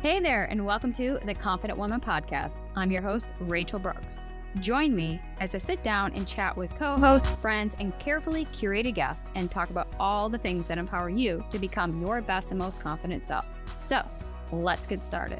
Hey there, and welcome to the Confident Woman Podcast. I'm your host, Rachel Brooks. Join me as I sit down and chat with co-hosts, friends, and carefully curated guests and talk about all the things that empower you to become your best and most confident self. So, let's get started.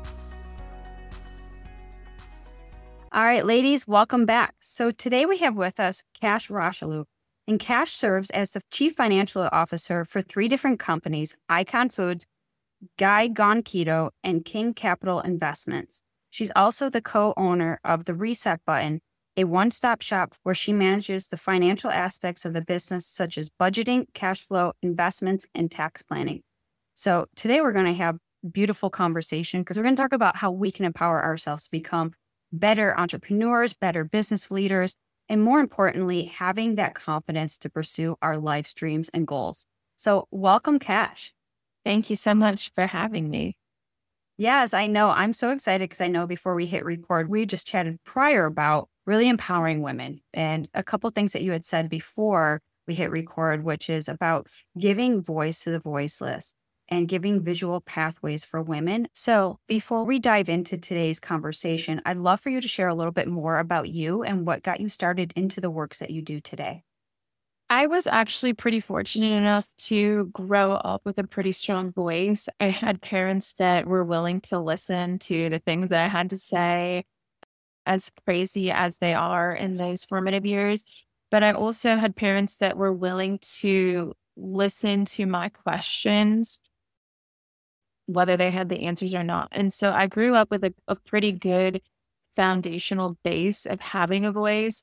All right, ladies, welcome back. So today we have with us Kash Roshaloo, and Kash serves as the Chief Financial Officer for 3 different companies, Icon Foods, Guy Gone Keto, and King Capital Investments. She's also the co-owner of The Reset Button, a one-stop shop where she manages the financial aspects of the business, such as budgeting, cash flow, investments, and tax planning. So today we're going to have a beautiful conversation because we're going to talk about how we can empower ourselves to become better entrepreneurs, better business leaders, and more importantly, having that confidence to pursue our life dreams and goals. So welcome, Kash. Thank you so much for having me. Yes, I know. I'm so excited because I know before we hit record, we just chatted prior about really empowering women and a couple things that you had said before we hit record, which is about giving voice to the voiceless and giving visual pathways for women. So before we dive into today's conversation, I'd love for you to share a little bit more about you and what got you started into the works that you do today. I was actually pretty fortunate enough to grow up with a pretty strong voice. I had parents that were willing to listen to the things that I had to say, as crazy as they are in those formative years. But I also had parents that were willing to listen to my questions, whether they had the answers or not. And so I grew up with a pretty good foundational base of having a voice.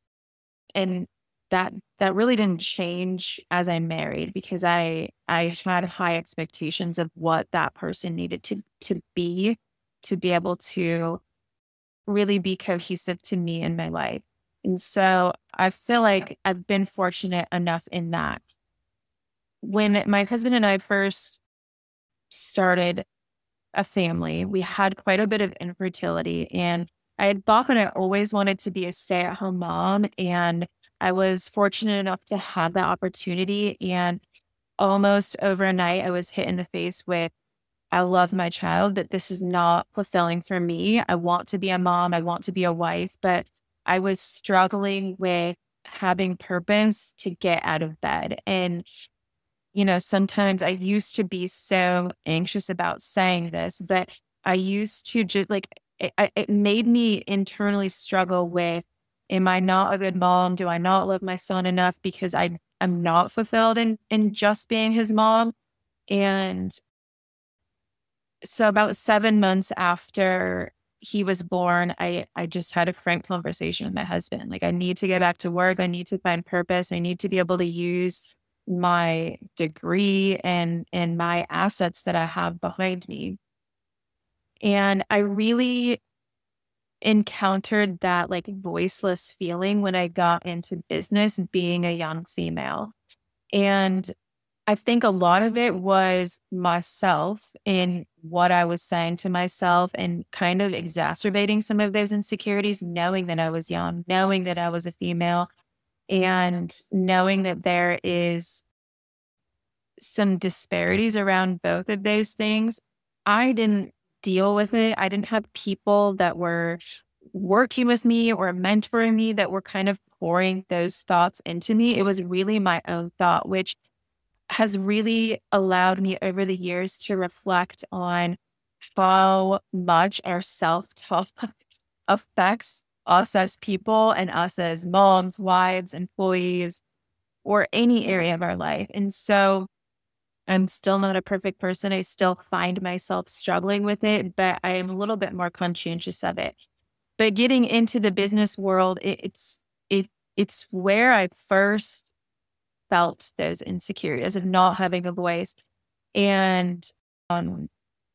And that really didn't change as I married because I had high expectations of what that person needed to be able to really be cohesive to me in my life. And so I feel like I've been fortunate enough in that. When my husband and I first started a family, we had quite a bit of infertility, and I had thought that I always wanted to be a stay-at-home mom, and I was fortunate enough to have that opportunity. And almost overnight, I was hit in the face with, I love my child, but this is not fulfilling for me. I want to be a mom. I want to be a wife, but I was struggling with having purpose to get out of bed. And, sometimes I used to be so anxious about saying this, but I used to just it made me internally struggle with, am I not a good mom? Do I not love my son enough because I'm not fulfilled in just being his mom? And so about 7 months after he was born, I just had a frank conversation with my husband. Like, I need to get back to work. I need to find purpose. I need to be able to use my degree and my assets that I have behind me. And I really encountered that voiceless feeling when I got into business being a young female. And I think a lot of it was myself in what I was saying to myself and kind of exacerbating some of those insecurities, knowing that I was young, knowing that I was a female, and knowing that there is some disparities around both of those things. I didn't deal with it. I didn't have people that were working with me or mentoring me that were kind of pouring those thoughts into me. It was really my own thought, which has really allowed me over the years to reflect on how much our self-talk affects us as people and us as moms, wives, employees, or any area of our life. And so I'm still not a perfect person. I still find myself struggling with it, but I am a little bit more conscientious of it. But getting into the business world, it's where I first felt those insecurities of not having a voice. And um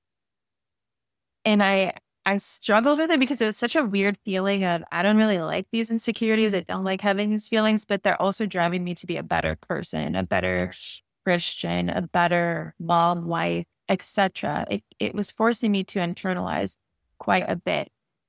and I struggled with it because it was such a weird feeling of, I don't really like these insecurities. I don't like having these feelings, but they're also driving me to be a better person, a better Christian, a better mom, wife, etc. It was forcing me to internalize quite a bit.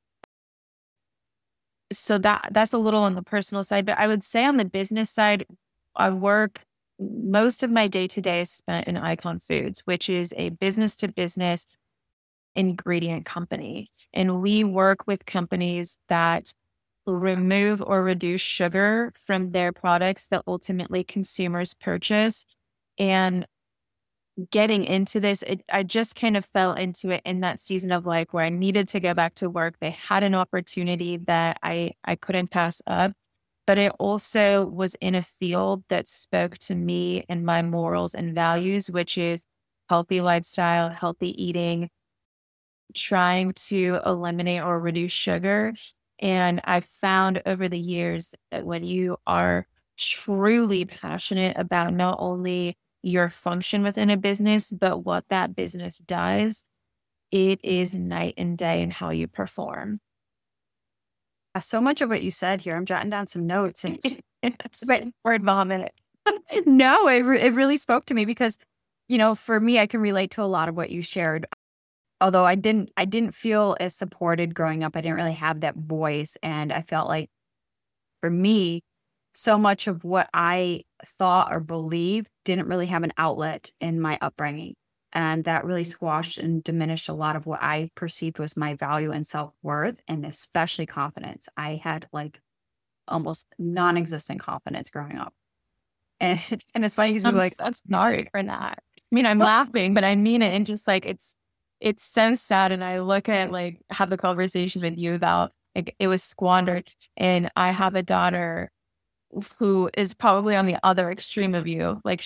So that's a little on the personal side, but I would say on the business side, I work most of my day to day is spent in Icon Foods, which is a business to business ingredient company. And we work with companies that remove or reduce sugar from their products that ultimately consumers purchase. And getting into this, I just kind of fell into it in that season of life where I needed to go back to work. They had an opportunity that I couldn't pass up, but it also was in a field that spoke to me and my morals and values, which is healthy lifestyle, healthy eating, trying to eliminate or reduce sugar. And I've found over the years that when you are truly passionate about not only your function within a business, but what that business does, it is night and day in how you perform. So much of what you said here, I'm jotting down some notes. And It's word bomb in it. no, it really spoke to me because, for me, I can relate to a lot of what you shared. Although I didn't feel as supported growing up. I didn't really have that voice. And I felt like for me, so much of what I thought or believed didn't really have an outlet in my upbringing. And that really squashed and diminished a lot of what I perceived was my value and self-worth, and especially confidence. I had like almost non-existent confidence growing up. And, and it's funny because you're I'm like, so sorry for that. I mean, I'm laughing, but I mean it. And just like, it's so sad. And I look at like, have the conversation with you about like, it was squandered. And I have a daughter who is probably on the other extreme of you. Like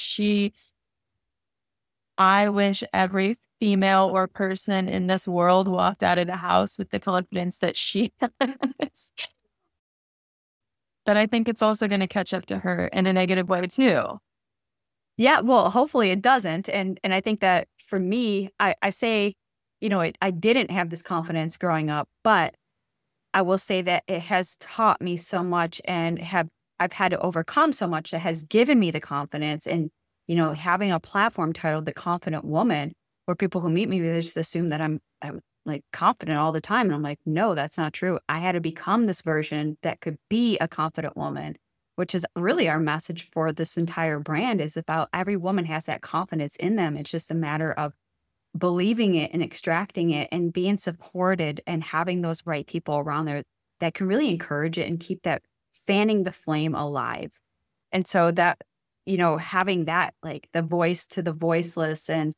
I wish every female or person in this world walked out of the house with the confidence that she has. But I think it's also going to catch up to her in a negative way too. yeah, well, hopefully it doesn't. And I think that for me, I say, I didn't have this confidence growing up, but I will say that it has taught me so much and I've had to overcome so much that has given me the confidence. And, having a platform titled The Confident Woman, where people who meet me, they just assume that I'm like confident all the time. And I'm like, no, that's not true. I had to become this version that could be a confident woman, which is really our message for this entire brand, is about every woman has that confidence in them. It's just a matter of believing it and extracting it and being supported and having those right people around there that can really encourage it and keep that fanning the flame alive. And so that, having that, like the voice to the voiceless, and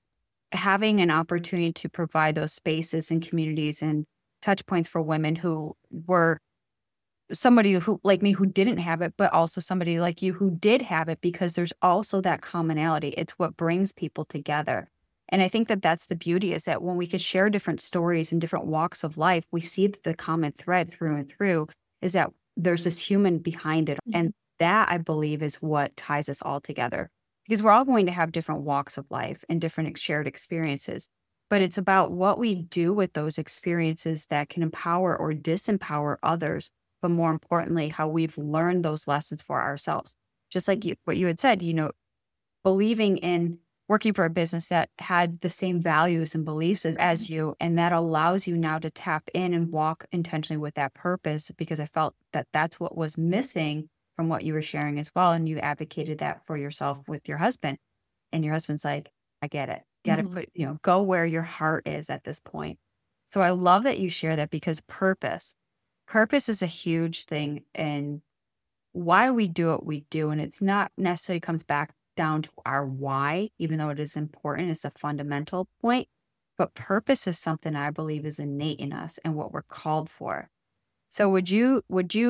having an opportunity to provide those spaces and communities and touch points for women who were somebody who like me who didn't have it, but also somebody like you who did have it, because there's also that commonality. It's what brings people together. And I think that that's the beauty, is that when we could share different stories and different walks of life, we see that the common thread through and through is that there's this human behind it. And that, I believe, is what ties us all together, because we're all going to have different walks of life and different shared experiences. But it's about what we do with those experiences that can empower or disempower others, but more importantly, how we've learned those lessons for ourselves. Just like what you had said, believing in working for a business that had the same values and beliefs as you, and that allows you now to tap in and walk intentionally with that purpose, because I felt that that's what was missing from what you were sharing as well. And you advocated that for yourself with your husband, and your husband's like, I get it. Got to put, go where your heart is at this point. So I love that you share that, because purpose is a huge thing, and why we do what we do. And it's not necessarily comes back down to our why, even though it is important. It's a fundamental point. But purpose is something I believe is innate in us and what we're called for. So would you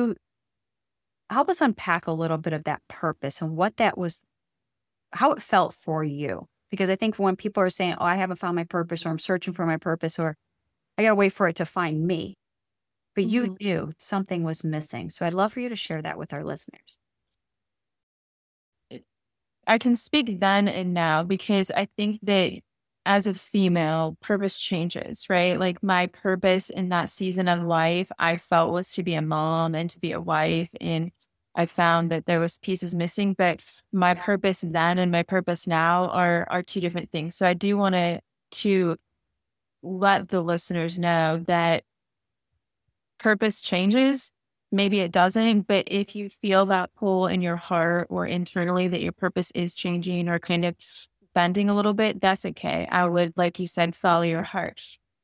help us unpack a little bit of that purpose and what that was, how it felt for you? Because I think when people are saying, oh, I haven't found my purpose, or I'm searching for my purpose, or I got to wait for it to find me. But you knew something was missing. So I'd love for you to share that with our listeners. I can speak then and now, because I think that as a female, purpose changes, right? Like my purpose in that season of life, I felt, was to be a mom and to be a wife. And I found that there was pieces missing, but my purpose then and my purpose now are two different things. So I do want to let the listeners know that purpose changes. Maybe it doesn't, but if you feel that pull in your heart or internally that your purpose is changing or kind of bending a little bit, that's okay. I would, like you said, follow your heart.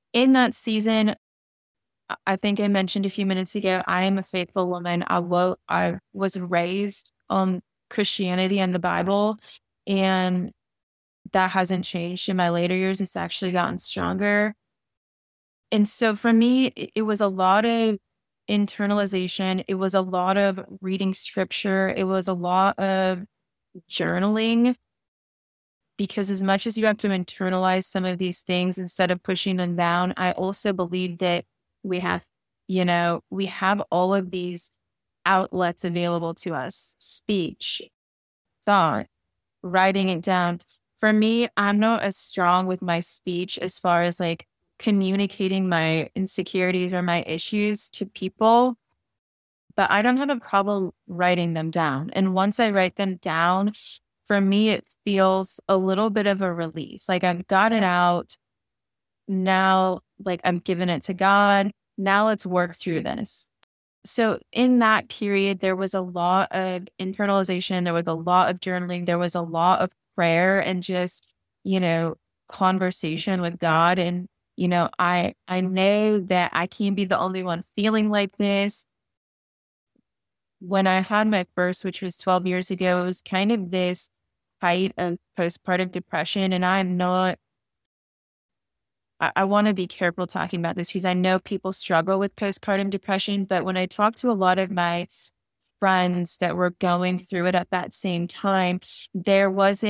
in that season, I think I mentioned a few minutes ago, I am a faithful woman. I was raised on Christianity and the Bible, and that hasn't changed in my later years. It's actually gotten stronger. And so for me, it was a lot of internalization. It was a lot of reading scripture. It was a lot of journaling, because as much as you have to internalize some of these things instead of pushing them down, I also believe that we have, we have all of these outlets available to us: speech, thought, writing it down. For me, I'm not as strong with my speech as far as like communicating my insecurities or my issues to people, but I don't have a problem writing them down. And once I write them down, for me, it feels a little bit of a release. Like I've got it out now, like I'm giving it to God. Now let's work through this. So in that period, there was a lot of internalization. There was a lot of journaling. There was a lot of prayer and just, you know, conversation with God. And, I know that I can't be the only one feeling like this. When I had my first, which was 12 years ago, it was kind of this height of postpartum depression. And I'm not, I want to be careful talking about this because I know people struggle with postpartum depression. But when I talk to a lot of my friends that were going through it at that same time, there was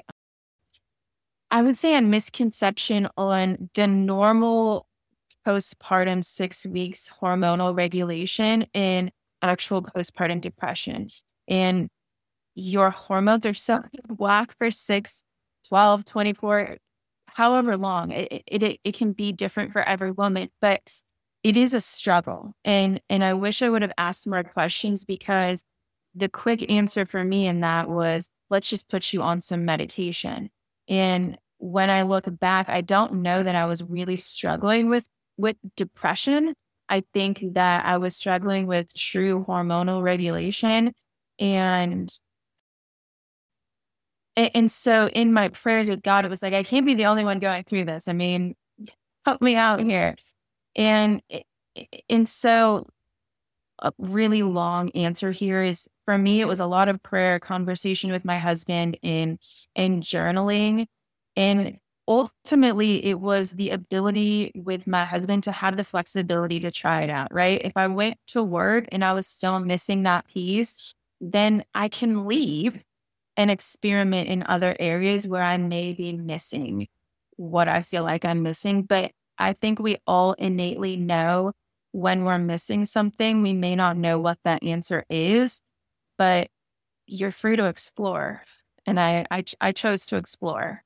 I would say, a misconception on the normal postpartum 6 weeks hormonal regulation in actual postpartum depression. And your hormones are so out of whack for 6, 12, 24, however long. It can be different for every woman, but it is a struggle. And I wish I would have asked more questions, because the quick answer for me in that was, let's just put you on some medication. And when I look back, I don't know that I was really struggling with depression. I think that I was struggling with true hormonal regulation. And so in my prayer to God, it was like, I can't be the only one going through this. I mean, help me out here. And, and so a really long answer here is, for me, it was a lot of prayer, conversation with my husband, and journaling. And ultimately it was the ability with my husband to have the flexibility to try it out, right? If I went to work and I was still missing that piece, then I can leave and experiment in other areas where I may be missing what I feel like I'm missing. But I think we all innately know when we're missing something. We may not know what that answer is, but you're free to explore. And I chose to explore.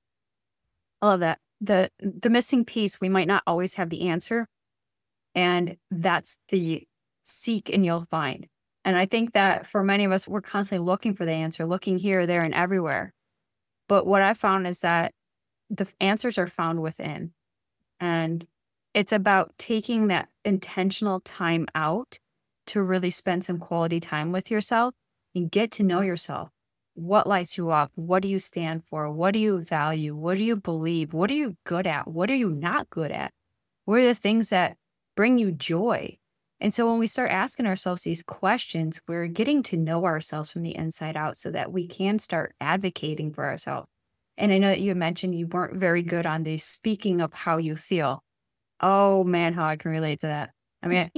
I love that. The missing piece, we might not always have the answer. And that's the seek and you'll find. And I think that for many of us, we're constantly looking for the answer, looking here, there, and everywhere. But what I found is that the answers are found within. And it's about taking that intentional time out to really spend some quality time with yourself and get to know yourself. What lights you up? What do you stand for? What do you value? What do you believe? What are you good at? What are you not good at? What are the things that bring you joy? And so when we start asking ourselves these questions, we're getting to know ourselves from the inside out so that we can start advocating for ourselves. And I know that you mentioned you weren't very good on the speaking of how you feel. Oh man, how I can relate to that. I mean,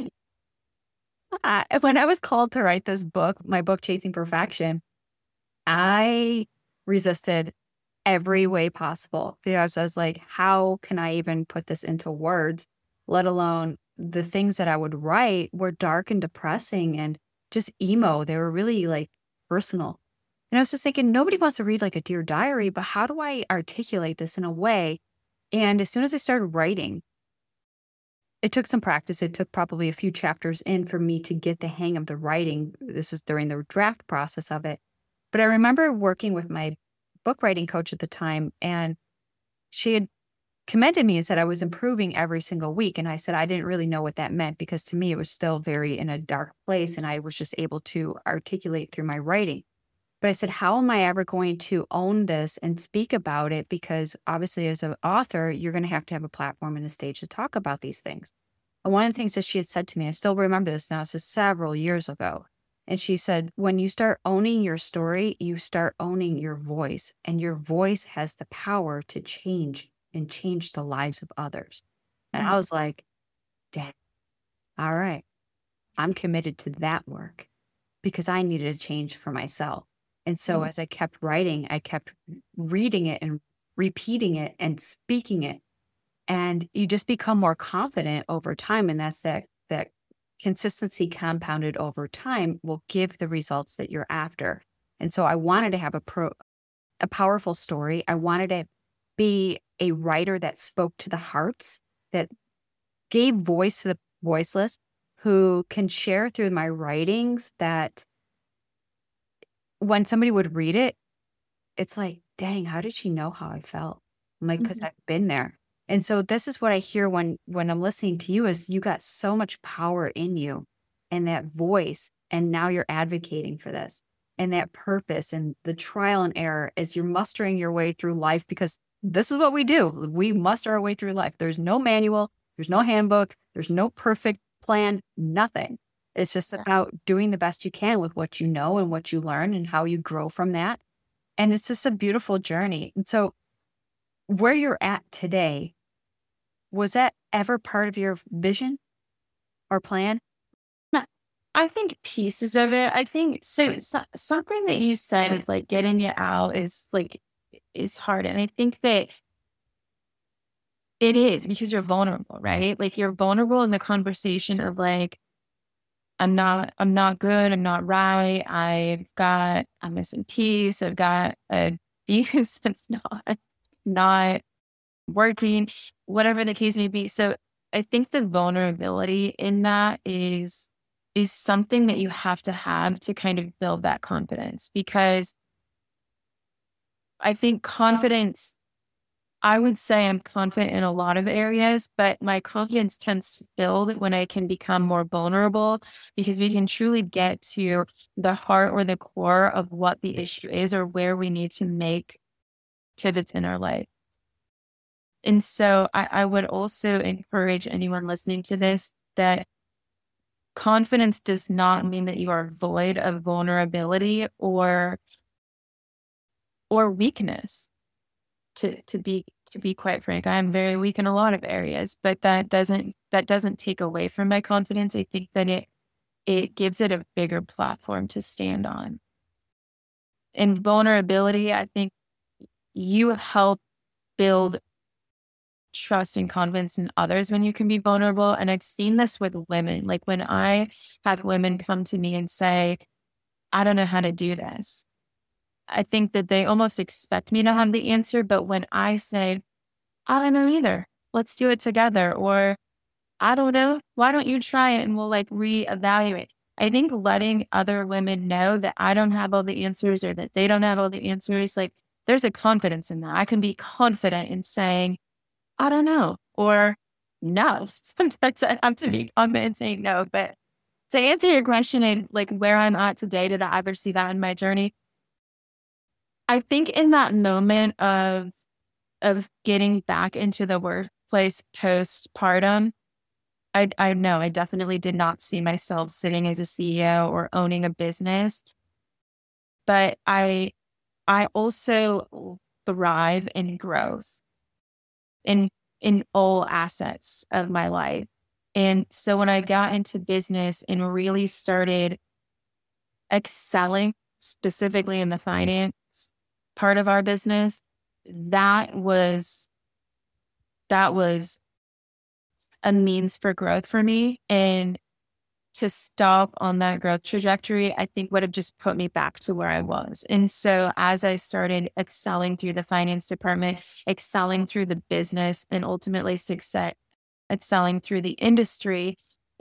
when I was called to write this book, my book, Chasing Perfection, I resisted every way possible because I was like, how can I even put this into words, let alone the things that I would write were dark and depressing and just emo. They were really like personal. And I was just thinking, nobody wants to read like a Dear Diary, but how do I articulate this in a way? And as soon as I started writing, it took some practice. It took probably a few chapters in for me to get the hang of the writing. This is during the draft process of it. But I remember working with my book writing coach at the time, and she had commended me and said I was improving every single week. And I said I didn't really know what that meant, because to me it was still very in a dark place, and I was just able to articulate through my writing. But I said, how am I ever going to own this and speak about it? Because obviously, as an author, you're going to have a platform and a stage to talk about these things. And one of the things that she had said to me, I still remember this now, this is several years ago. And she said, when you start owning your story, you start owning your voice, and your voice has the power to change and change the lives of others. And I was like, dang, all right, I'm committed to that work because I needed a change for myself. And so as I kept writing, I kept reading it and repeating it and speaking it. And you just become more confident over time. And that's that consistency compounded over time will give the results that you're after. And so I wanted to have a powerful story. I wanted to be a writer that spoke to the hearts, that gave voice to the voiceless, who can share through my writings that when somebody would read it, it's like, dang, how did she know how I felt? I'm like, because I've been there. And so this is what I hear when I'm listening to you is you got so much power in you and that voice. And now you're advocating for this and that purpose and the trial and error as you're mustering your way through life, because this is what we do. We muster our way through life. There's no manual. There's no handbook. There's no perfect plan, nothing. It's just about doing the best you can with what you know and what you learn and how you grow from that. And it's just a beautiful journey. And so where you're at today, was that ever part of your vision or plan? I think pieces of it. I think so something that you said is like getting it out is hard. And I think that it is because you're vulnerable, right? Like you're vulnerable in the conversation of like, I'm not good. I'm not right. I'm missing peace. I've got a fuse that's not working, whatever the case may be. So I think the vulnerability in that is something that you have to kind of build that confidence, because I think confidence, I would say I'm confident in a lot of areas, but my confidence tends to build when I can become more vulnerable, because we can truly get to the heart or the core of what the issue is or where we need to make pivots in our life. And so I would also encourage anyone listening to this that confidence does not mean that you are void of vulnerability or weakness. To be quite frank, I am very weak in a lot of areas, but that doesn't take away from my confidence. I think that it gives it a bigger platform to stand on. In vulnerability, I think you help build trust and confidence in others when you can be vulnerable. And I've seen this with women. Like when I have women come to me and say, I don't know how to do this, I think that they almost expect me to have the answer. But when I say, I don't know either, let's do it together. Or I don't know, why don't you try it and we'll like reevaluate. I think letting other women know that I don't have all the answers or that they don't have all the answers, like there's a confidence in that. I can be confident in saying, I don't know, or no. Sometimes I have to be confident in saying no. But to answer your question and like where I'm at today, did I ever see that in my journey? I think in that moment of getting back into the workplace postpartum, I know I definitely did not see myself sitting as a CEO or owning a business. But I also thrive in growth in all assets of my life. And so when I got into business and really started excelling specifically in the finance part of our business, that was a means for growth for me. And to stop on that growth trajectory, I think would have just put me back to where I was. And so as I started excelling through the finance department, excelling through the business, and ultimately excelling through the industry,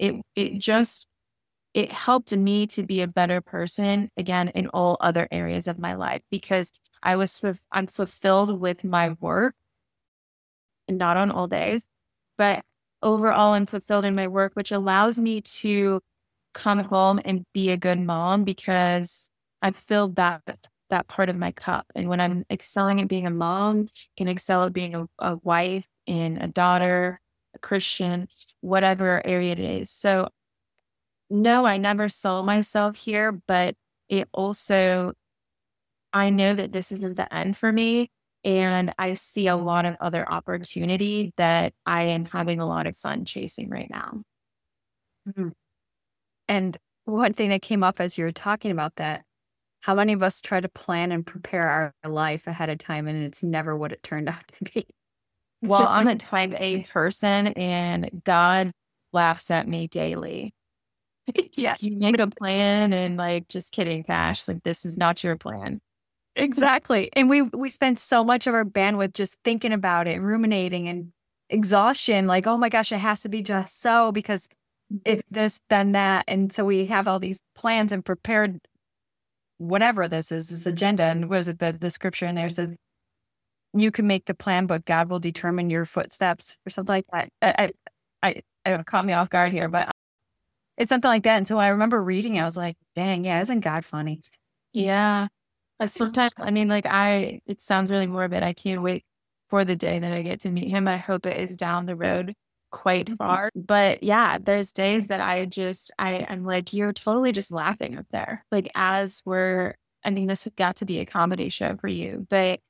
it helped me to be a better person again in all other areas of my life, because I'm fulfilled with my work, and not on all days, but overall I'm fulfilled in my work, which allows me to come home and be a good mom, because I filled that that part of my cup. And when I'm excelling at being a mom, can excel at being a wife and a daughter, a Christian, whatever area it is. So no, I never saw myself here, but it also, I know that this isn't the end for me. And I see a lot of other opportunity that I am having a lot of fun chasing right now. Mhm. And one thing that came up as you were talking about that, how many of us try to plan and prepare our life ahead of time and it's never what it turned out to be? It's Well, just I'm like, a type A person and God laughs at me daily. yeah, You make a plan and like, just kidding, Cash. Like, this is not your plan. exactly. And we spend so much of our bandwidth just thinking about it, ruminating and exhaustion, like, oh my gosh, it has to be just so because if this, then that. And so we have all these plans and prepared whatever this is, this agenda. And was it the scripture in there says you can make the plan, but God will determine your footsteps or something like that. I don't caught me off guard here, but it's something like that. And so I remember reading it, I was like, dang, yeah, isn't God funny? Yeah. Sometimes, I mean, like, it sounds really morbid. I can't wait for the day that I get to meet him. I hope it is down the road quite far. But yeah, there's days that I'm like, you're totally just laughing up there. Like, I mean, this has got to be a comedy show for you, but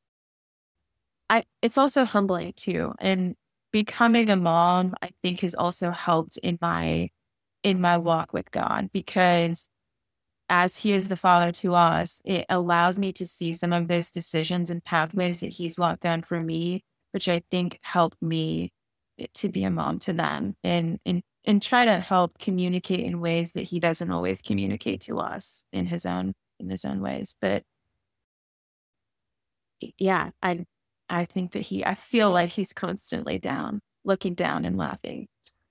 it's also humbling too. And becoming a mom, I think, has also helped in my walk with God, because as he is the father to us, it allows me to see some of those decisions and pathways that he's walked down for me, which I think helped me to be a mom to them, and try to help communicate in ways that he doesn't always communicate to us in his own ways. But yeah, I think that I feel like he's constantly looking down and laughing.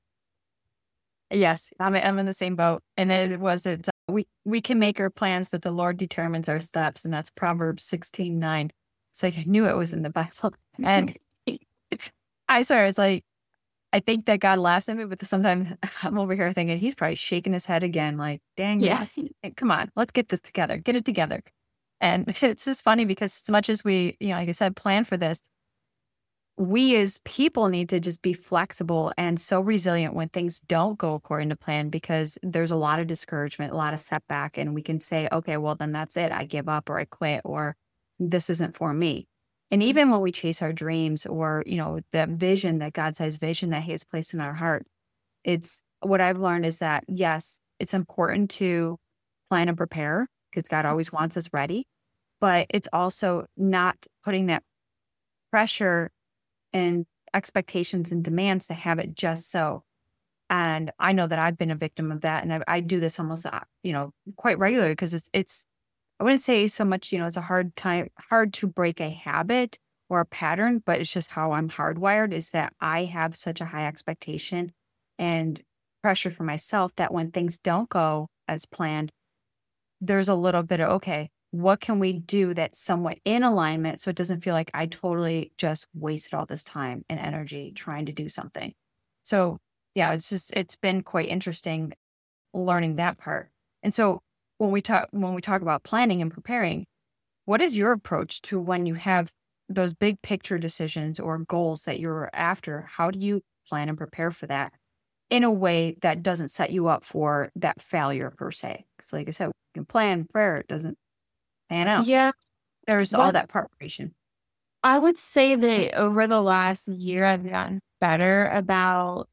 Yes, I'm in the same boat. And we can make our plans, but the Lord determines our steps. And that's Proverbs 16:9. It's like I knew it was in the Bible. And I swear, it's like I think that God laughs at me, but sometimes I'm over here thinking he's probably shaking his head again, like, dang, Yeah. come on, let's get this together, get it together. And it's just funny because as much as we, like I said, plan for this, we as people need to just be flexible and so resilient when things don't go according to plan because there's a lot of discouragement, a lot of setback. And we can say, okay, well, then that's it. I give up or I quit or this isn't for me. And even when we chase our dreams or, the vision that God says vision that he has placed in our heart, it's what I've learned is that, yes, it's important to plan and prepare because God always wants us ready, but it's also not putting that pressure and expectations and demands to have it just so. And I know that I've been a victim of that. And I do this almost, quite regularly because I wouldn't say so much, it's a hard to break a habit or a pattern, but it's just how I'm hardwired is that I have such a high expectation and pressure for myself that when things don't go as planned, there's a little bit of, okay, what can we do that's somewhat in alignment so it doesn't feel like I totally just wasted all this time and energy trying to do something. So yeah, it's been quite interesting learning that part. And so when we talk about planning and preparing, what is your approach to when you have those big picture decisions or goals that you're after? How do you plan and prepare for that in a way that doesn't set you up for that failure per se? Because like I said, we can plan, prayer, it doesn't pan out. Yeah. There's all that preparation. I would say that over the last year, I've gotten better about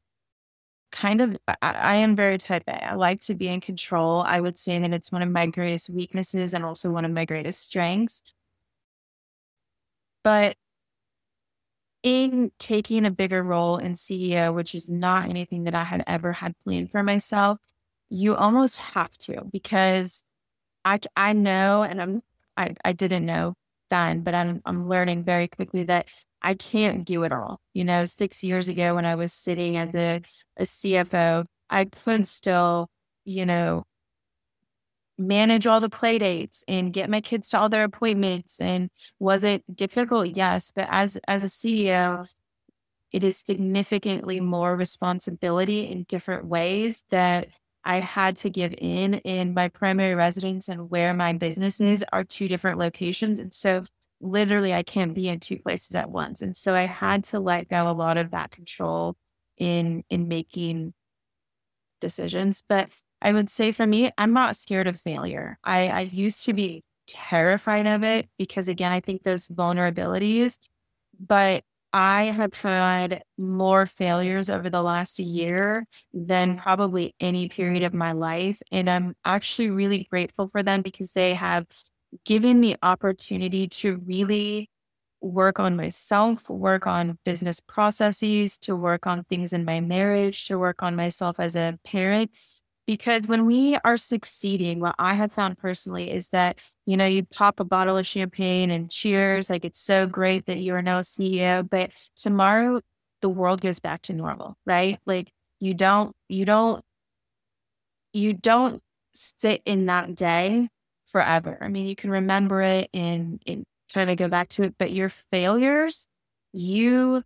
I am very type A. I like to be in control. I would say that it's one of my greatest weaknesses and also one of my greatest strengths. But in taking a bigger role in CEO, which is not anything that I had ever had planned for myself, you almost have to, because I know, and I didn't know then, but I'm learning very quickly that I can't do it all. 6 years ago when I was sitting as a CFO, I could still, you know, manage all the play dates and get my kids to all their appointments. And was it difficult? Yes. But as a CEO, it is significantly more responsibility in different ways that I had to give in my primary residence and where my business is are two different locations. And so literally I can't be in two places at once. And so I had to let go a lot of that control in making decisions. But I would say for me, I'm not scared of failure. I used to be terrified of it because again, I think there's vulnerabilities, but I have had more failures over the last year than probably any period of my life. And I'm actually really grateful for them because they have given me opportunity to really work on myself, work on business processes, to work on things in my marriage, to work on myself as a parent. Because when we are succeeding, what I have found personally is that, you pop a bottle of champagne and cheers, like it's so great that you are now CEO, but tomorrow the world goes back to normal, right? Like you don't sit in that day forever. I mean, you can remember it in trying to go back to it, but your failures, you,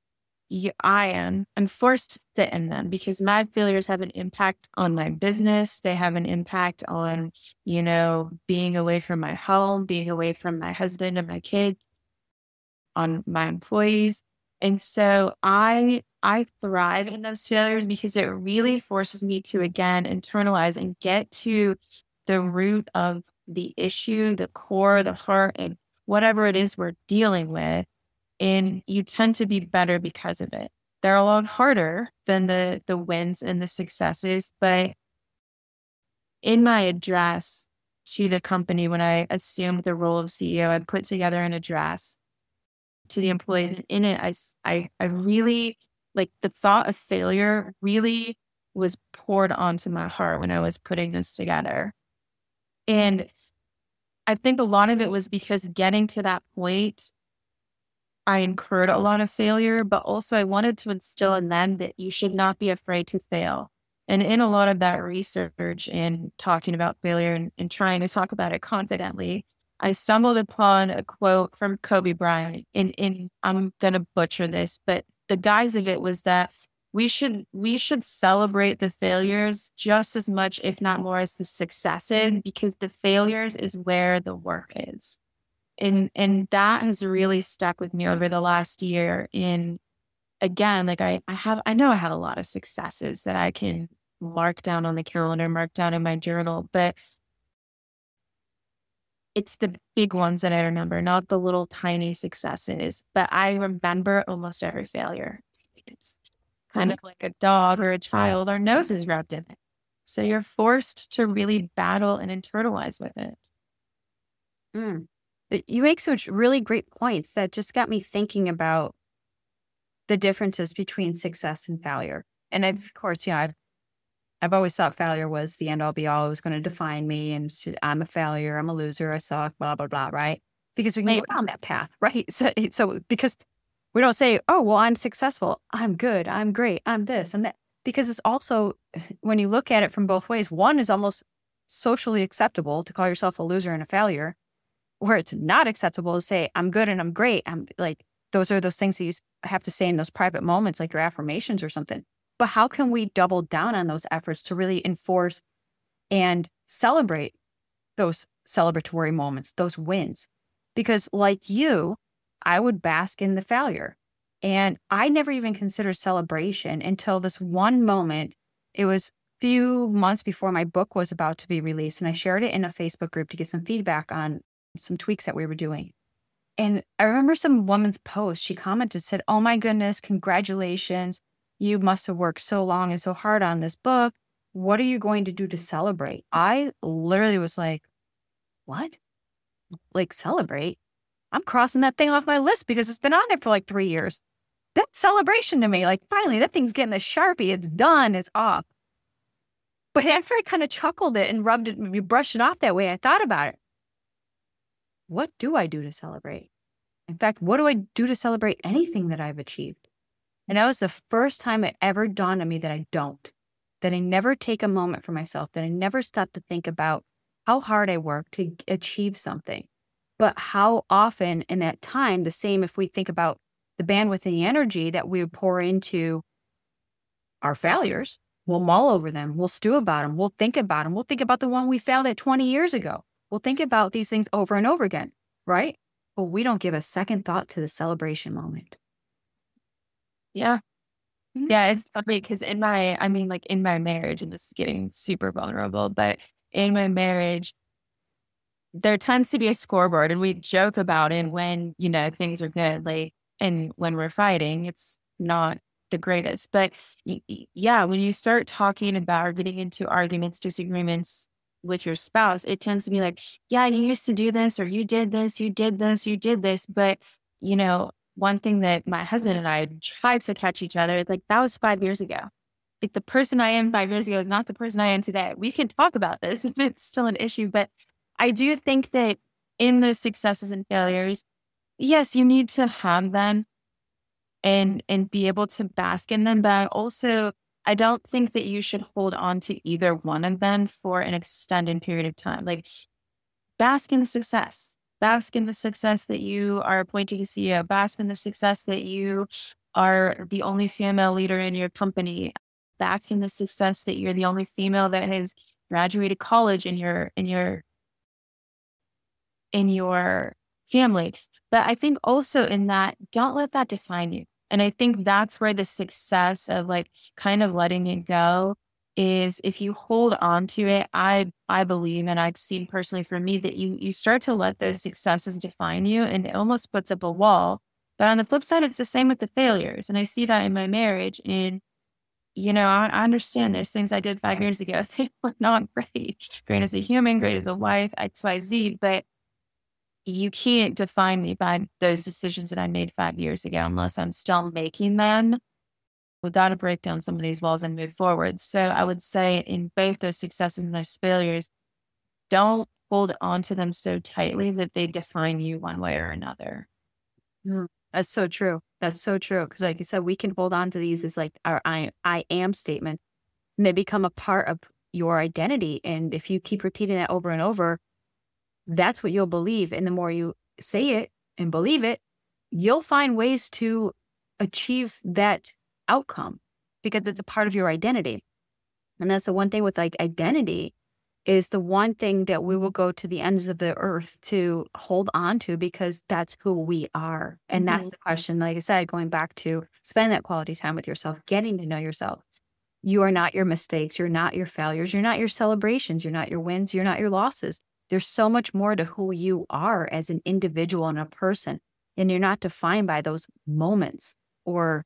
I'm forced to sit in them because my failures have an impact on my business. They have an impact on, being away from my home, being away from my husband and my kids, on my employees. And so I thrive in those failures because it really forces me to again internalize and get to the root of the issue, the core, the heart, and whatever it is we're dealing with. And you tend to be better because of it. They're a lot harder than the wins and the successes. But in my address to the company, when I assumed the role of CEO, I put together an address to the employees. And in it, I really like the thought of failure really was poured onto my heart when I was putting this together. And I think a lot of it was because getting to that point, I incurred a lot of failure, but also I wanted to instill in them that you should not be afraid to fail. And in a lot of that research and talking about failure and trying to talk about it confidently, I stumbled upon a quote from Kobe Bryant. And I'm going to butcher this, but the guise of it was that we should celebrate the failures just as much, if not more, as the successes, because the failures is where the work is. And that has really stuck with me over the last year. And again, like I know I have a lot of successes that I can mark down on the calendar, mark down in my journal, but it's the big ones that I remember, not the little tiny successes. But I remember almost every failure. It's kind of like a dog or a child, our nose is rubbed in it. So you're forced to really battle and internalize with it. Mm. You make such really great points that just got me thinking about the differences between success and failure. And of course, I've always thought failure was the end all be all. It was going to define me and I'm a failure. I'm a loser. I suck, blah, blah, blah. Right. Because we can go down that path. Right. So because we don't say, oh, well, I'm successful. I'm good. I'm great. I'm this and that. Because it's also, when you look at it from both ways, one is almost socially acceptable to call yourself a loser and a failure, where it's not acceptable to say, I'm good and I'm great. I'm like, those are those things that you have to say in those private moments, like your affirmations or something. But how can we double down on those efforts to really enforce and celebrate those celebratory moments, those wins? Because like you, I would bask in the failure. And I never even considered celebration until this one moment. It was a few months before my book was about to be released. And I shared it in a Facebook group to get some feedback on some tweaks that we were doing. And I remember some woman's post, she commented, said, oh my goodness, congratulations. You must have worked so long and so hard on this book. What are you going to do to celebrate? I literally was like, what? Like celebrate? I'm crossing that thing off my list because it's been on there for like 3 years. That's celebration to me. Like finally, that thing's getting the Sharpie. It's done. It's off. But after I kind of chuckled it and rubbed it, maybe brushed it off that way, I thought about it. What do I do to celebrate? In fact, what do I do to celebrate anything that I've achieved? And that was the first time it ever dawned on me that I don't, that I never take a moment for myself, that I never stop to think about how hard I work to achieve something, but how often in that time, the same if we think about the bandwidth and the energy that we would pour into our failures, We'll mull over them. We'll stew about them. We'll think about them. We'll think about the one we failed at 20 years ago. We'll think about these things over and over again, right? But we don't give a second thought to the celebration moment. Yeah. Mhm. Yeah. It's funny because in my marriage, and this is getting super vulnerable, but in my marriage, there tends to be a scoreboard and we joke about it when, things are good. Like, and when we're fighting, it's not the greatest. But yeah, when you start talking about or getting into arguments, disagreements with your spouse, it tends to be like, yeah, you used to do this, or you did this, you did this, you did this. But, one thing that my husband and I tried to catch each other, it's like, that was 5 years ago. Like, the person I am 5 years ago is not the person I am today. We can talk about this if it's still an issue, but I do think that in those successes and failures, yes, you need to have them and be able to bask in them. But also, I don't think that you should hold on to either one of them for an extended period of time. Like, bask in the success. Bask in the success that you are appointing a CEO. Bask in the success that you are the only female leader in your company. Bask in the success that you're the only female that has graduated college in your family. But I think also in that, don't let that define you. And I think that's where the success of like kind of letting it go is. If you hold on to it, I believe, and I've seen personally for me, that you start to let those successes define you, and it almost puts up a wall. But on the flip side, it's the same with the failures. And I see that in my marriage. And I understand there's things I did 5 years ago. They were not great. Great as a human, great as a wife, XYZ. But you can't define me by those decisions that I made 5 years ago unless I'm still making them. We've got to break down some of these walls and move forward. So I would say in both those successes and those failures, don't hold on to them so tightly that they define you one way or another. That's so true. That's so true. Because like you said, we can hold on to these as like our I am statement, and they become a part of your identity. And if you keep repeating that over and over, that's what you'll believe. And the more you say it and believe it, you'll find ways to achieve that outcome because it's a part of your identity. And that's the one thing with like identity is the one thing that we will go to the ends of the earth to hold on to because that's who we are. And that's the question, like I said, going back to spend that quality time with yourself, getting to know yourself. You are not your mistakes. You're not your failures. You're not your celebrations. You're not your wins. You're not your losses. There's so much more to who you are as an individual and a person. And you're not defined by those moments or,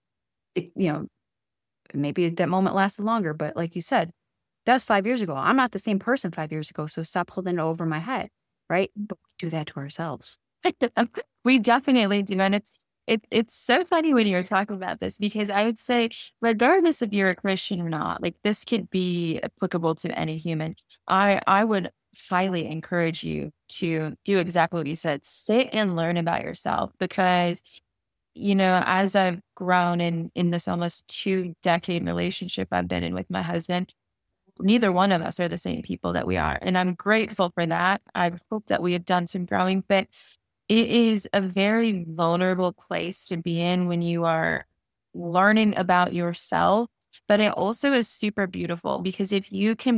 maybe that moment lasted longer. But like you said, that was 5 years ago. I'm not the same person 5 years ago. So stop holding it over my head. Right. But we do that to ourselves. We definitely do. And it's so funny when you're talking about this, because I would say, regardless if you're a Christian or not, like this could be applicable to any human. I would highly encourage you to do exactly what you said. Sit and learn about yourself, because as I've grown in this almost 2-decade relationship I've been in with my husband, neither one of us are the same people that we are. And I'm grateful for that. I hope that we have done some growing, but it is a very vulnerable place to be in when you are learning about yourself. But it also is super beautiful, because if you can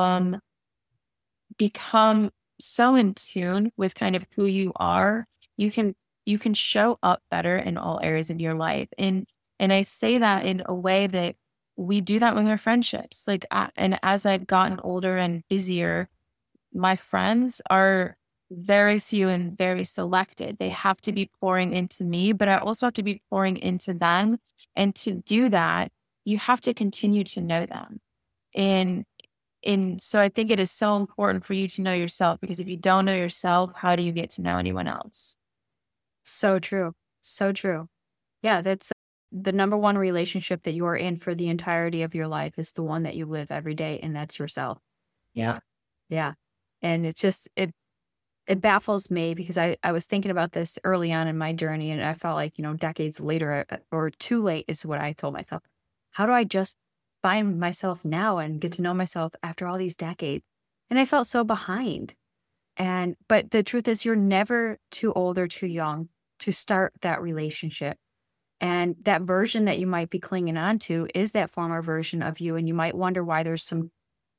become so in tune with kind of who you are, you can show up better in all areas of your life. And I say that in a way that we do that with our friendships. Like, and as I've gotten older and busier, my friends are very few and very selected. They have to be pouring into me, but I also have to be pouring into them. And to do that, you have to continue to know them. And so I think it is so important for you to know yourself, because if you don't know yourself, how do you get to know anyone else? So true. So true. Yeah, that's the number one relationship that you are in for the entirety of your life is the one that you live every day, and that's yourself. Yeah. Yeah. And it's just it baffles me because I was thinking about this early on in my journey, and I felt like, decades later or too late is what I told myself. How do I just find myself now and get to know myself after all these decades? And I felt so behind. But the truth is, you're never too old or too young to start that relationship. And that version that you might be clinging on to is that former version of you. And you might wonder why there's some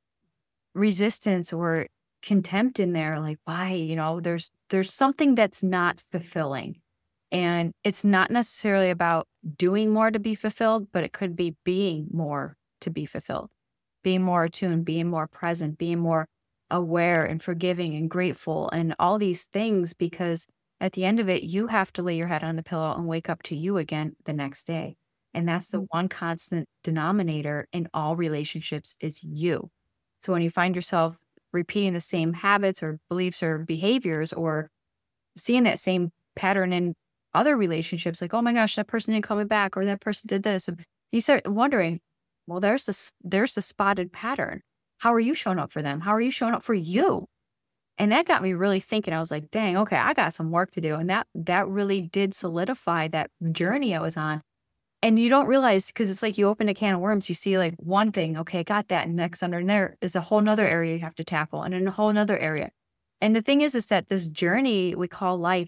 resistance or contempt in there. Like, why, there's something that's not fulfilling. And it's not necessarily about doing more to be fulfilled, but it could be being more to be fulfilled, being more attuned, being more present, being more aware and forgiving and grateful and all these things, because at the end of it, you have to lay your head on the pillow and wake up to you again the next day. And that's the one constant denominator in all relationships is you. So when you find yourself repeating the same habits or beliefs or behaviors, or seeing that same pattern in other relationships, like, oh my gosh, that person didn't call me back, or that person did this, and you start wondering, well, there's a spotted pattern. How are you showing up for them? How are you showing up for you? And that got me really thinking. I was like, dang, okay, I got some work to do. And that really did solidify that journey I was on. And you don't realize, because it's like you open a can of worms, you see like one thing, okay, got that. And next under there is a whole nother area you have to tackle, and in a whole nother area. And the thing is that this journey we call life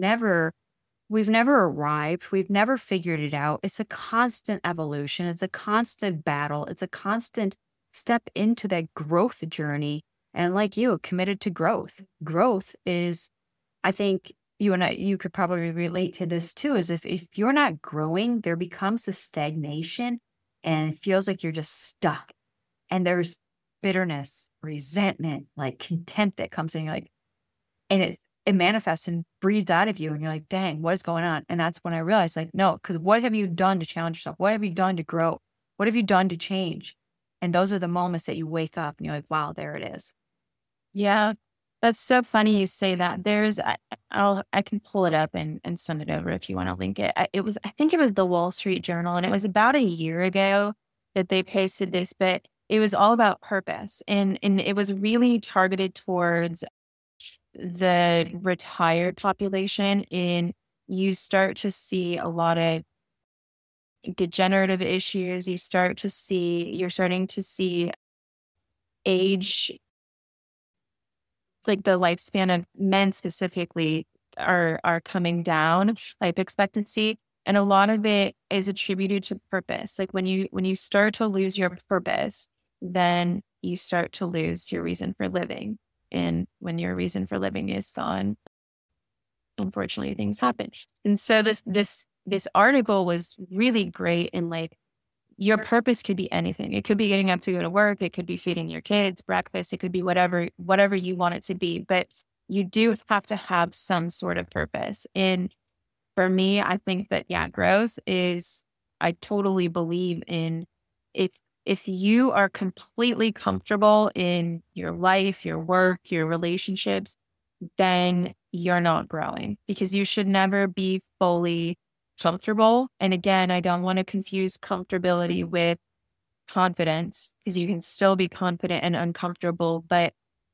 we've never arrived. We've never figured it out. It's a constant evolution. It's a constant battle. It's a constant step into that growth journey. And like you, committed to growth. Growth is, I think you could probably relate to this too, is if you're not growing, there becomes a stagnation and it feels like you're just stuck. And there's bitterness, resentment, like contempt that comes in. You're like, and it manifests and breathes out of you. And you're like, dang, what is going on? And that's when I realized, like, no, because what have you done to challenge yourself? What have you done to grow? What have you done to change? And those are the moments that you wake up and you're like, wow, there it is. Yeah. That's so funny you say that. I can pull it up and send it over if you want to link it. I think it was the Wall Street Journal, and it was about a year ago that they posted this, but it was all about purpose. And it was really targeted towards the retired population. And you start to see a lot of degenerative issues. You're starting to see age, like the lifespan of men specifically are coming down, life expectancy. And a lot of it is attributed to purpose. Like when you start to lose your purpose, then you start to lose your reason for living. And when your reason for living is gone, unfortunately things happen. And so this article was really great. And like, your purpose could be anything. It could be getting up to go to work. It could be feeding your kids breakfast. It could be whatever you want it to be. But you do have to have some sort of purpose. And for me, I think that, growth is, I totally believe in, if you are completely comfortable in your life, your work, your relationships, then you're not growing, because you should never be fully comfortable. And again, I don't want to confuse comfortability with confidence, because you can still be confident and uncomfortable, but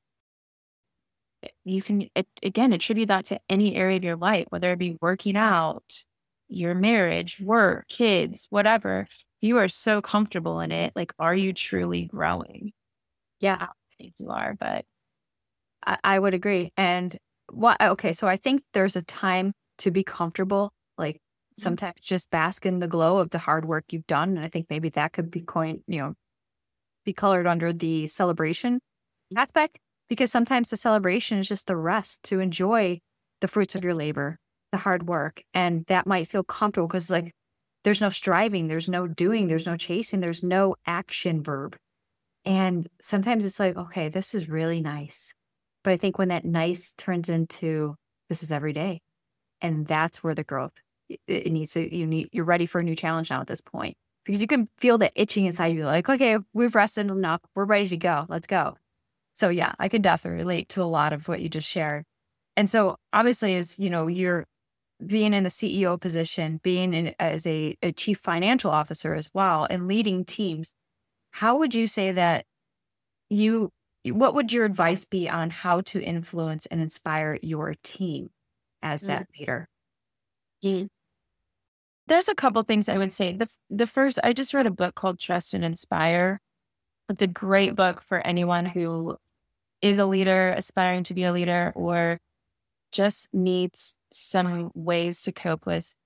you can, again, attribute that to any area of your life, whether it be working out, your marriage, work, kids, whatever. You are so comfortable in it. Like, are you truly growing? Yeah, I don't think you are, but I would agree. And so I think there's a time to be comfortable, like sometimes just bask in the glow of the hard work you've done. And I think maybe that could be be colored under the celebration aspect, because sometimes the celebration is just the rest to enjoy the fruits of your labor, the hard work. And that might feel comfortable because like there's no striving, there's no doing, there's no chasing, there's no action verb. And sometimes it's like, okay, this is really nice. But I think when that nice turns into this is every day, and that's where the growth you're ready for a new challenge now at this point, because you can feel the itching inside you, like, okay, we've rested enough, we're ready to go, let's go. So yeah, I can definitely relate to a lot of what you just shared. And so obviously, as you're being in the CEO position, being as a chief financial officer as well, and leading teams, how would you say that what would your advice be on how to influence and inspire your team as that leader? Yeah. There's a couple things I would say. The first, I just read a book called Trust and Inspire. It's a great book for anyone who is a leader, aspiring to be a leader, or just needs some ways to cope with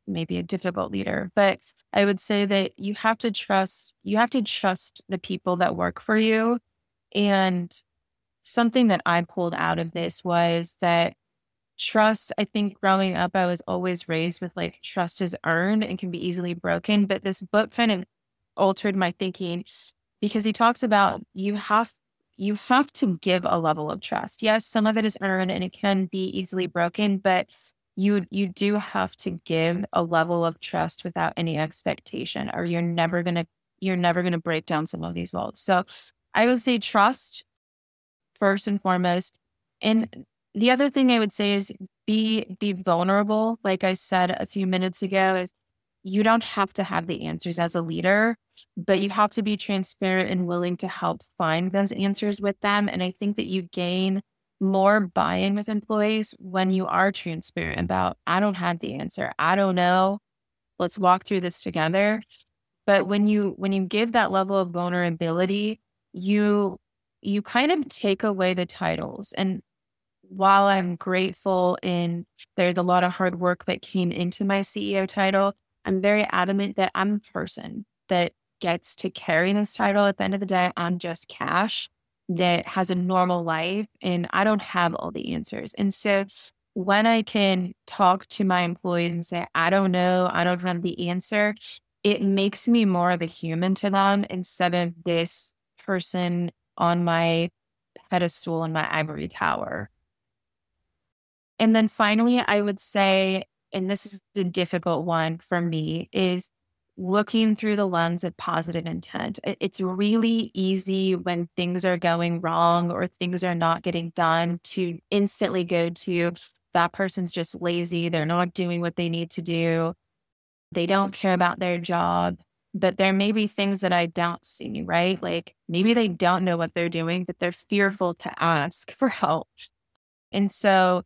maybe a difficult leader, but I would say that you have to trust the people that work for you. And something that I pulled out of this was that trust, I think growing up, I was always raised with like trust is earned and can be easily broken. But this book kind of altered my thinking because he talks about you have to give a level of trust. Yes, some of it is earned and it can be easily broken, but you do have to give a level of trust without any expectation, or you're never gonna break down some of these walls. So I would say trust first and foremost. And the other thing I would say is be vulnerable. Like I said a few minutes ago, is you don't have to have the answers as a leader, but you have to be transparent and willing to help find those answers with them. And I think that you gain more buy-in with employees when you are transparent about, I don't have the answer. I don't know. Let's walk through this together. But when you give that level of vulnerability, you you kind of take away the titles. And while I'm grateful and there's a lot of hard work that came into my CEO title, I'm very adamant that I'm a person that gets to carry this title. At the end of the day, I'm just Cash that has a normal life and I don't have all the answers. And so when I can talk to my employees and say, I don't know, I don't have the answer, it makes me more of a human to them instead of this person on my pedestal in my ivory tower. And then finally, I would say, and this is the difficult one for me, is looking through the lens of positive intent. It's really easy when things are going wrong or things are not getting done to instantly go to that person's just lazy. They're not doing what they need to do. They don't care about their job. But there may be things that I don't see, right? Like maybe they don't know what they're doing, but they're fearful to ask for help. And so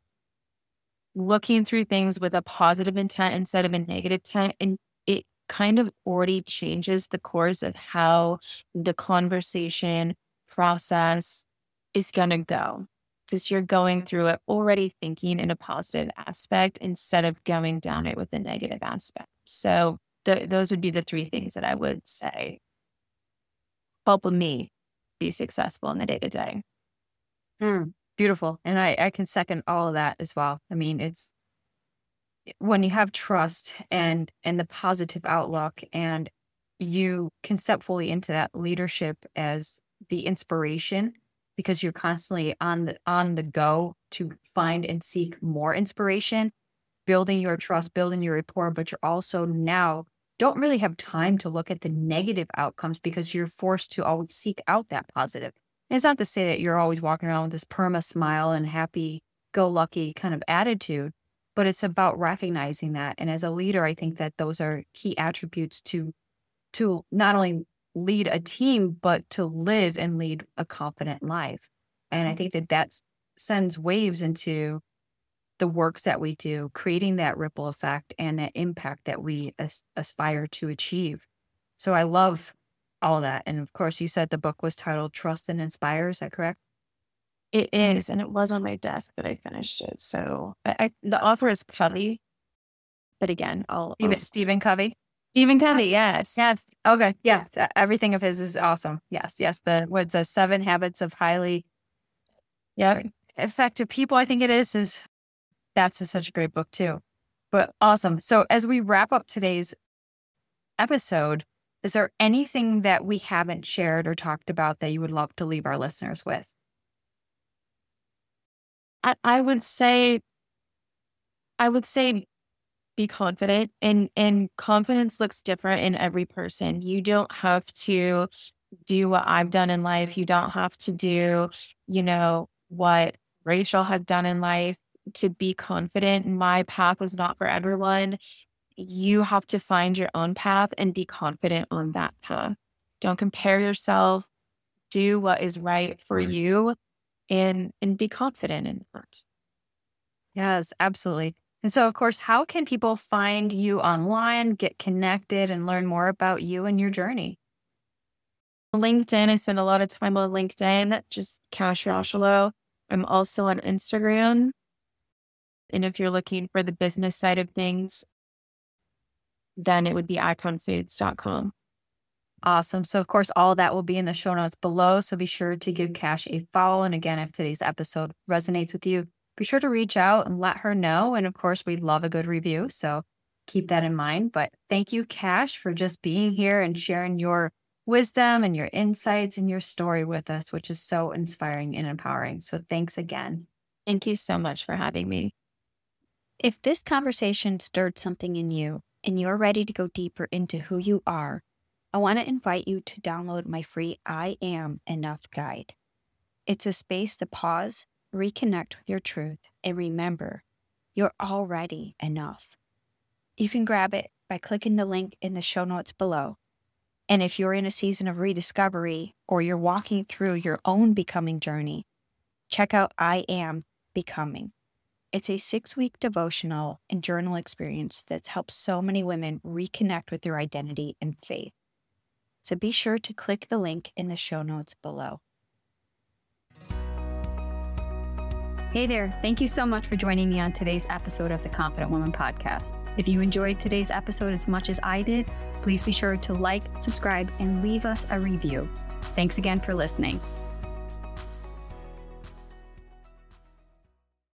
looking through things with a positive intent instead of a negative intent, and it kind of already changes the course of how the conversation process is going to go because you're going through it already thinking in a positive aspect instead of going down it with a negative aspect. So those would be the three things that I would say help me be successful in the day to day. Beautiful. And I can second all of that as well. I mean, it's when you have trust and the positive outlook and you can step fully into that leadership as the inspiration because you're constantly on the go to find and seek more inspiration, building your trust, building your rapport, but you're also now don't really have time to look at the negative outcomes because you're forced to always seek out that positive. And it's not to say that you're always walking around with this perma smile and happy go lucky kind of attitude, but it's about recognizing that. And as a leader, I think that those are key attributes to not only lead a team, but to live and lead a confident life. And I think that sends waves into the works that we do, creating that ripple effect and that impact that we aspire to achieve. So I love all that. And of course, you said the book was titled Trust and Inspire. Is that correct? It is, and it was on my desk, but I finished it. So the author is Covey, but again, Stephen Covey. Stephen Covey, yes. Yes. Okay. Yeah. Everything of his is awesome. Yes. Yes. The 7 Habits of Highly Effective People, I think it is that's such a great book too. But awesome. So as we wrap up today's episode, is there anything that we haven't shared or talked about that you would love to leave our listeners with? I would say be confident, and confidence looks different in every person. You don't have to do what I've done in life. You don't have to do, what Rachel has done in life to be confident. My path was not for everyone. You have to find your own path and be confident on that path. Don't compare yourself. Do what is right for you and be confident in that. Yes, absolutely. And so, of course, how can people find you online, get connected, and learn more about you and your journey? LinkedIn, I spend a lot of time on LinkedIn, just Cash Roshalo. I'm also on Instagram. And if you're looking for the business side of things, then it would be iconfoods.com. Awesome. So, of course, all of that will be in the show notes below. So be sure to give Cash a follow. And again, if today's episode resonates with you, be sure to reach out and let her know. And of course, we love a good review. So keep that in mind. But thank you, Cash, for just being here and sharing your wisdom and your insights and your story with us, which is so inspiring and empowering. So thanks again. Thank you so much for having me. If this conversation stirred something in you and you're ready to go deeper into who you are, I want to invite you to download my free I Am Enough guide. It's a space to pause, reconnect with your truth, and remember, you're already enough. You can grab it by clicking the link in the show notes below. And if you're in a season of rediscovery or you're walking through your own becoming journey, check out I Am Becoming. It's a 6-week devotional and journal experience that's helped so many women reconnect with their identity and faith. So be sure to click the link in the show notes below. Hey there. Thank you so much for joining me on today's episode of the Confident Woman Podcast. If you enjoyed today's episode as much as I did, please be sure to like, subscribe, and leave us a review. Thanks again for listening.